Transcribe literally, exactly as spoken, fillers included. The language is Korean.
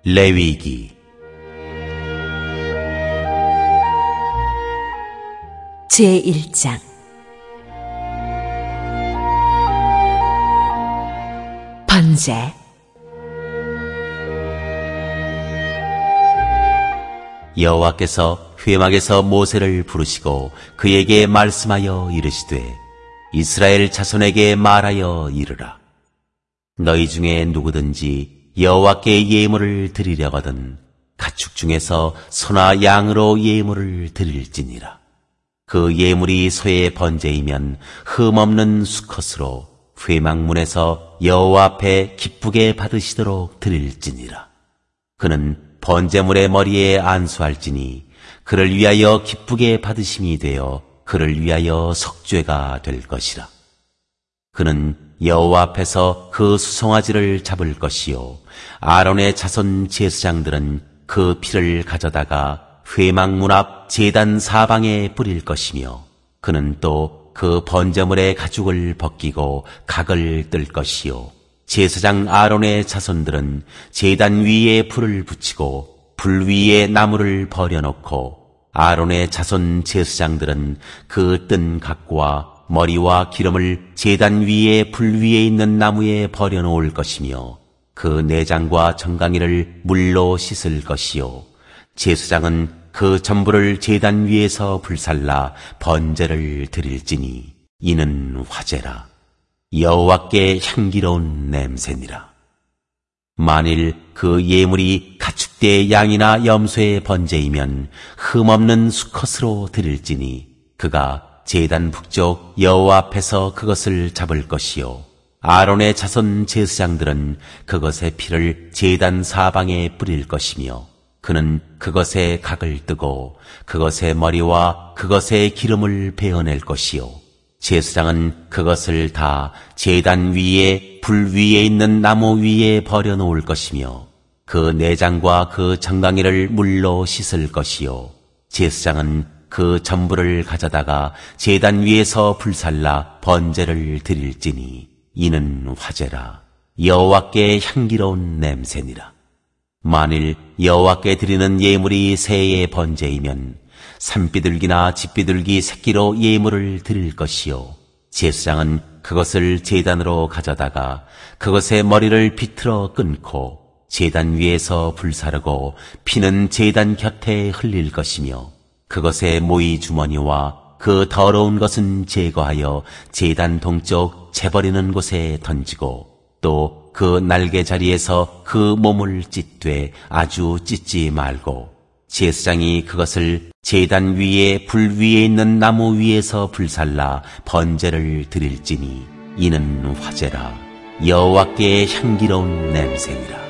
레위기 제일 장. 번제. 여호와께서 회막에서 모세를 부르시고 그에게 말씀하여 이르시되 이스라엘 자손에게 말하여 이르라. 너희 중에 누구든지 여호와께 예물을 드리려거든 가축 중에서 소나 양으로 예물을 드릴지니라. 그 예물이 소의 번제이면 흠없는 수컷으로 회막문에서 여호와 앞에 기쁘게 받으시도록 드릴지니라. 그는 번제물의 머리에 안수할지니 그를 위하여 기쁘게 받으심이 되어 그를 위하여 속죄가 될 것이라. 그는 여호와 앞에서 그 수송아지를 잡을 것이요 아론의 자손 제사장들은 그 피를 가져다가 회막문 앞 제단 사방에 뿌릴 것이며 그는 또 그 번제물의 가죽을 벗기고 각을 뜰 것이요 제사장 아론의 자손들은 제단 위에 불을 붙이고 불 위에 나무를 버려놓고 아론의 자손 제사장들은 그 뜬 각과 머리와 기름을 제단 위에 불 위에 있는 나무에 버려놓을 것이며 그 내장과 정강이를 물로 씻을 것이요 제사장은 그 전부를 제단 위에서 불살라 번제를 드릴지니 이는 화제라. 여호와께 향기로운 냄새니라. 만일 그 예물이 가축대의 양이나 염소의 번제이면 흠없는 수컷으로 드릴지니 그가 제단 북쪽 여호와 앞에서 그것을 잡을 것이요 아론의 자손 제사장들은 그것의 피를 제단 사방에 뿌릴 것이며 그는 그것의 각을 뜨고 그것의 머리와 그것의 기름을 베어낼 것이요 제사장은 그것을 다 제단 위에 불 위에 있는 나무 위에 버려놓을 것이며 그 내장과 그 정강이를 물로 씻을 것이요 제사장은 그 전부를 가져다가 제단 위에서 불살라 번제를 드릴지니 이는 화제라. 여호와께 향기로운 냄새니라. 만일 여호와께 드리는 예물이 새의 번제이면 산비둘기나 집비둘기 새끼로 예물을 드릴 것이요 제사장은 그것을 제단으로 가져다가 그것의 머리를 비틀어 끊고 제단 위에서 불사르고 피는 제단 곁에 흘릴 것이며 그것의 모이 주머니와 그 더러운 것은 제거하여 제단 동쪽 재버리는 곳에 던지고 또 그 날개 자리에서 그 몸을 찢되 아주 찢지 말고 제사장이 그것을 제단 위에 불 위에 있는 나무 위에서 불살라 번제를 드릴지니 이는 화제라. 여호와께 향기로운 냄새니라.